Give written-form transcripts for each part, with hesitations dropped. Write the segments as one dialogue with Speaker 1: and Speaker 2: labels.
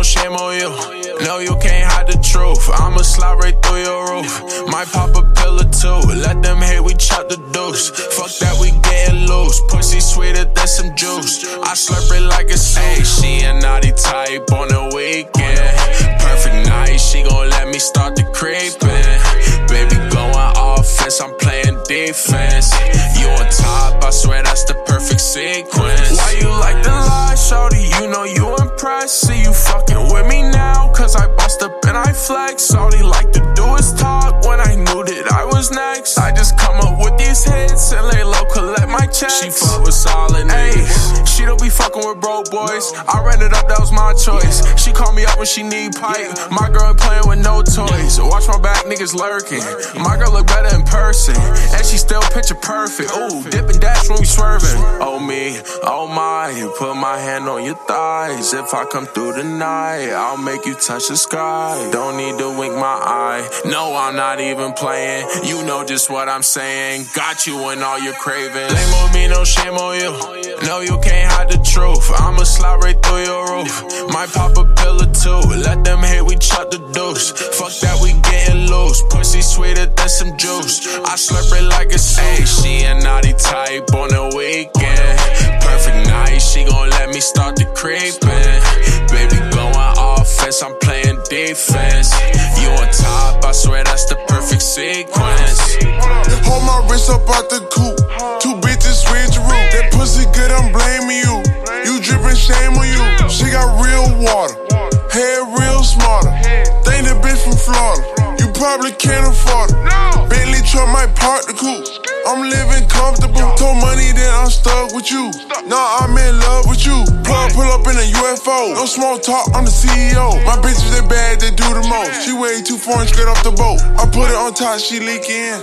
Speaker 1: shame on you. No, you can't hide the truth. I'ma slide right through your roof. Might pop a pill or two. Let them hate, we chop the deuce. Fuck that, we getting loose. Pussy sweeter than some juice. I slurp it like a soup. She a naughty type on the weekend. Perfect night, she gon' let me start the creeping. Baby going offense, I'm playing defense. You on top, I swear that's the perfect sequence. Why you like the lie, shorty? You know you impressed. See you fucking with me now, cause I bust up and I flex. All he like to do is talk when I knew that I was next. I just come up with these hits and lay low, collect my checks. She fuck with solid niggas. She don't be fucking with broke boys. I ran it up, that was my choice. She call me up when she need pipe. My girl ain't playing with no toys. Watch my back, niggas lurking. My girl look better in person, and she still picture perfect. Ooh, dip and dash when we swerving. Oh me, oh my, you put my hand on your thighs. If I come through tonight, I'll make you touch the sky. Don't need to wink my eye. No, I'm not even playing. You know just what I'm saying. Got you in all your cravings. Blame on me, no shame on you. No, you can't hide the truth. I'ma slide right through your roof. Might pop a pill or two. Let them hate, we chop the deuce. Fuck that, we getting loose. Pussy sweeter than some juice. I slurp it like a soup. She a naughty type on the weekend. Perfect night, she gon' let me start the creeping. Baby going offense, I'm playing defense. You on top, I swear that's the perfect sequence.
Speaker 2: Hold my wrist up out the coupe. Two bitches switch route. That pussy good, I'm blaming you. You drippin' shame on you. She got real water, hair real smarter. Think the bitch from Florida. You probably can't afford it. Bentley truck might park the coupe. I'm living comfortable. Told money that I'm stuck with you. Nah, I'm in love with you. Pull up in a UFO. No small talk, I'm the CEO. My bitches, they bad, they do the most. She way too foreign, straight off the boat. I put it on top, she leaking.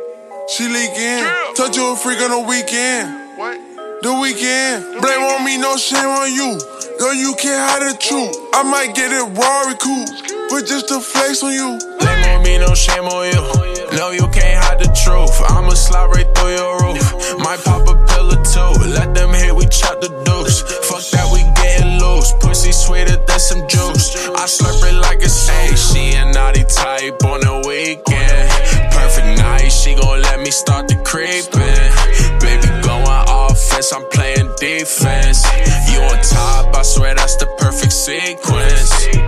Speaker 2: She leaking. Touch you a freak on the weekend. The weekend. Blame on me, no shame on you. No, you can't hide the truth. I might get it Rari coupe, but just to flex on you.
Speaker 1: Blame on me, no shame on you. No, you can't hide the truth. I'ma slide right through your roof. Might pop a pill or two. Let them hate, we chop the deuce. Fuck that, we getting loose. Pussy sweeter than some juice. I slurp it like a soup. She a naughty type on the weekend. Perfect night, she gon' let me start the creeping. Baby going offense, I'm playing defense. You on top, I swear that's the perfect sequence.